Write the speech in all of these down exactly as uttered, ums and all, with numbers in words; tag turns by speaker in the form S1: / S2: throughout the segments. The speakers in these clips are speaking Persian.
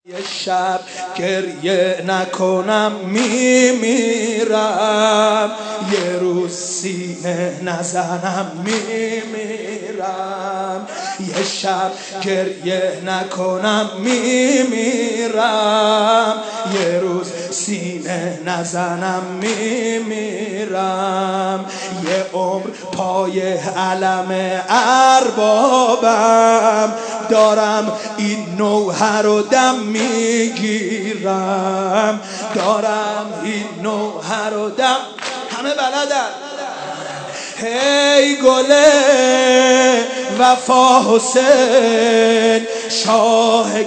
S1: یه شب گریه نکنم میمیرم، یه روز سینه نزنم میمیرم. یه شب گریه نکنم میمیرم، یه روز سینه نزنم میمیرم. یه عمر پای علم اربابم، دارم این نوحه رو دم میگیرم، دارم این نوحه رو دم. همه بلدن. هی گل وفا حسین، شاه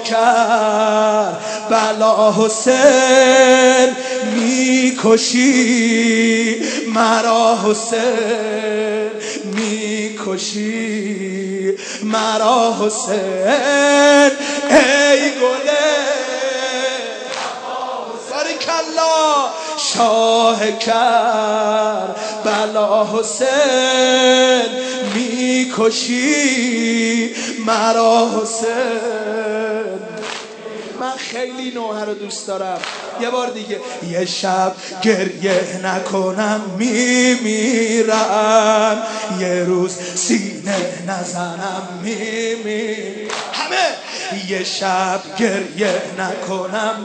S1: کربلا حسین، میکشی مرا حسین، میکشی مرا حسین. ای گل باریکالله، شاه کربلا حسین، میکشی مرا حسین. من خیلی نوحه رو دوست دارم. یه بار دیگه. یه شب گریه نکنم میمیرم، یه روز سینه نزنم میمیرم. همه یه شب گریه نکنم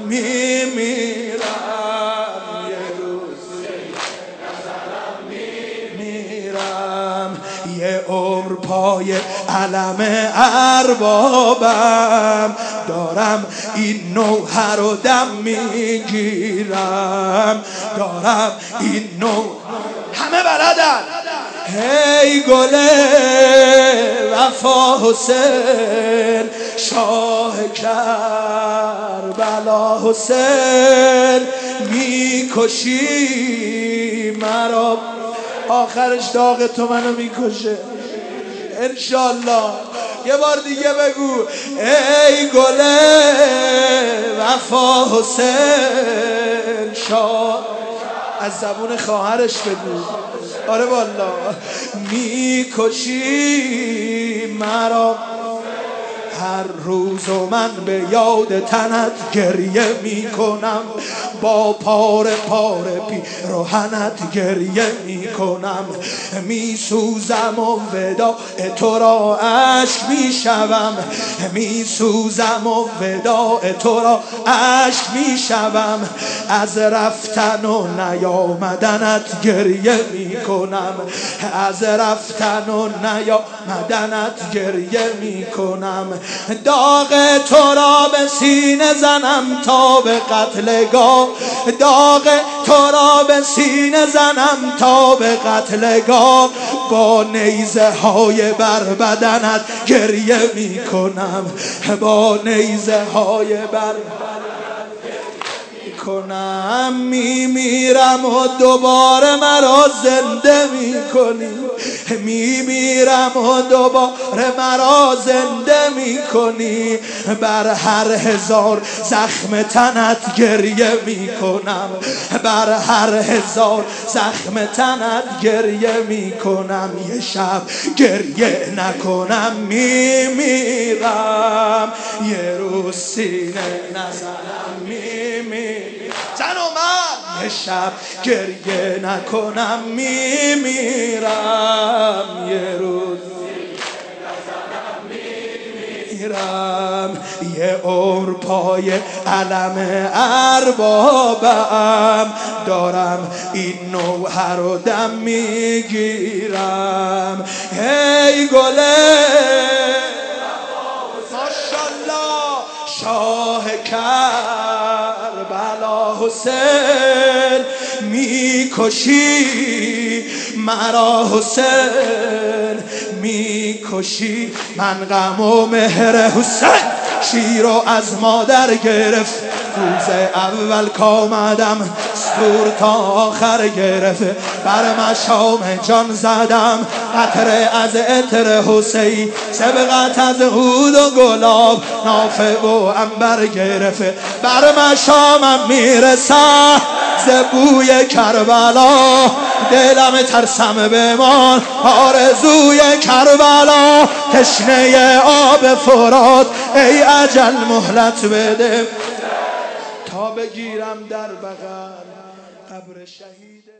S1: میمیرم، یه روز سینه نزنم میمیرم. یه عمر پای علم اربابم، دارم این نوحه رو دم میگیرم، دارم این نوحه. همه بلدن. هی گل وفا حسین، شاه کربلا حسین، میکشی مرا. آخرش داغ تو منو میکشه انشالله. یه بار دیگه بگو. ای گل وفا حسین، شاه. از زبون خواهرش بگو. آره والا. میکشی مرا. هر روز و من به یاد تنت گریه میکنم، با پاره پاره پیراهنت گریه میکنم. میسوزم و وداع تو را اشک میشوم، میسوزم و وداع تو را اشک میشوم. از رفتن و نیامدنت گریه میکنم، از رفتن و نیامدنت گریه میکنم. داغ تو را به سینه زنم تا به قتلگاه، داغ تو را به سینه زنم تا به قتلگاه. با نیزه های بر بدنت گریه میکنم، با نیزه های بر کنم. میمیرم و دوباره مرا زنده میکنی، میمیرم و دوباره مرا زنده میکنی. بر هر هزار زخم تنت گریه میکنم، بر هر هزار زخم تنت گریه میکنم. یه شب گریه نکنم میمیرم، یه روز سینه نزنم میمیرم. زن و من. یه شب گریه نکنم میمیرم، یه روز میمیرم. یه عمر پای علم اربابم، دارم این نوحه رو دم میگیرم. هی گله ماشالله، شاه کربلا حسین، میکشی مرا حسین، میکشی. من غم و مهر حسین شیر و از مادر گرفت، روز اول کامدم دور تا آخر گرفت. بر مشام جان زدم قطره از عطر حسین، سبقت از عود و گلاب نافه و عنبر گرفت. بر مشامم میرسم ز بوی کربلا دلم ترسم بمان آرزوی کربلا تشنه آب فرات ای اجل مهلت بده تا بگیرم در بغل قبر شهید